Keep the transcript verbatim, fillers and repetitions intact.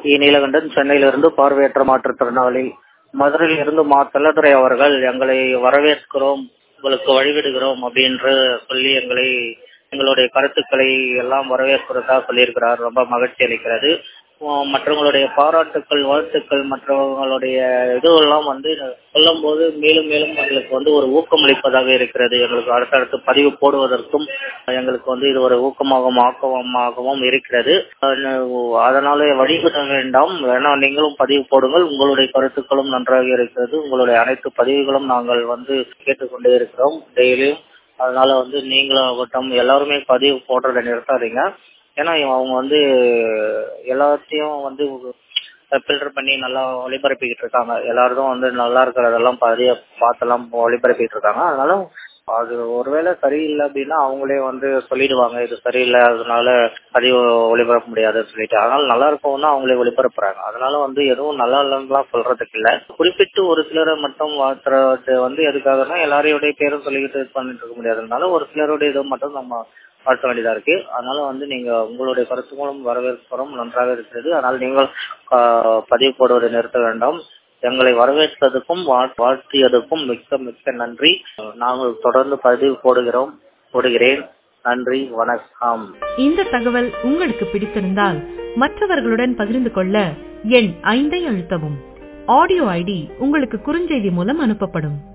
இ. நீலகண்டன், சென்னையிலிருந்து பார்வையற்ற மாற்றுத்திறனாளி. மதுரையில் இருந்து மா செல்லதுரை அவர்கள் எங்களை வரவேற்கிறோம், உங்களுக்கு வழிவிடுகிறோம் அப்படின்னு சொல்லி எங்களை எங்களுடைய கருத்துக்களை எல்லாம் வரவேற்பதா சொல்லியிருக்கிறார். ரொம்ப மகிழ்ச்சி அளிக்கிறது. மற்றவங்களுடைய பாராட்டுக்கள், வாழ்த்துக்கள், மற்றவங்களுடைய இதுவெல்லாம் வந்து சொல்லும் போது மேலும் மேலும் எங்களுக்கு வந்து ஒரு ஊக்கமளிப்பதாக இருக்கிறது. எங்களுக்கு அடுத்தடுத்து பதிவு போடுவதற்கும் எங்களுக்கு வந்து இது ஒரு ஊக்கமாகவும் ஆக்கமாகவும் இருக்கிறது. அதனால வழிவிட வேண்டாம், வேணா நீங்களும் பதிவு போடுங்கள். உங்களுடைய கருத்துக்களும் நன்றாக இருக்கிறது. உங்களுடைய அனைத்து பதிவுகளும் நாங்கள் வந்து கேட்டுக்கொண்டே இருக்கிறோம் டெய்லியும். அதனால வந்து நீங்களும் ஆகட்டும் எல்லாருமே பதிவு போடுறதை நிறுத்தாதீங்க. ஏன்னா அவங்க வந்து எல்லாத்தையும் வந்து ஃபில்டர் பண்ணி நல்லா ஒளிபரப்பிக்கிட்டு இருக்காங்க. எல்லாரும் வந்து நல்லா இருக்கிறதெல்லாம் பதிய பார்த்தெல்லாம் ஒளிபரப்பிட்டு இருக்காங்க. அதனால அது ஒருவேளை சரியில்லை அப்படின்னா அவங்களே வந்து சொல்லிடுவாங்க, இது சரியில்லை, அதனால பதிவு ஒளிபரப்ப முடியாதுன்னு சொல்லிட்டு. அதனால நல்லா இருக்கவும்னா அவங்களே ஒளிபரப்புறாங்க. அதனால வந்து எதுவும் நல்லா இல்லைன்னுலாம் சொல்றதுக்கு இல்லை. குறிப்பிட்டு ஒரு சிலரை மட்டும் வாழ்த்துறது வந்து எதுக்காகனா எல்லாரையுடைய பேரும் சொல்லிக்கிட்டு பண்ணிட்டு இருக்க முடியாதுனால ஒரு சிலருடைய இதை மட்டும் நம்ம பார்க்க வேண்டியதா இருக்கு. அதனால வந்து நீங்க உங்களுடைய கருத்துக்களும் வரவேற்பும் நன்றாக இருக்கிறது. அதனால நீங்கள் பதிவு போடுவதை நிறுத்த வேண்டாம். எங்களை வரவேற்றதுக்கும் வாழ்த்தியதுக்கும் மிக்க மிக்க நன்றி. நாங்கள் தொடர்ந்து பதிவு போடுகிறோம் போடுகிறேன் நன்றி, வணக்கம். இந்த தகவல் உங்களுக்கு பிடித்திருந்தால் மற்றவர்களுடன் பகிர்ந்து கொள்ள எண் ஐந்தை அழுத்தவும். ஆடியோ ஐடி உங்களுக்கு குறுஞ்செய்தி மூலம் அனுப்பப்படும்.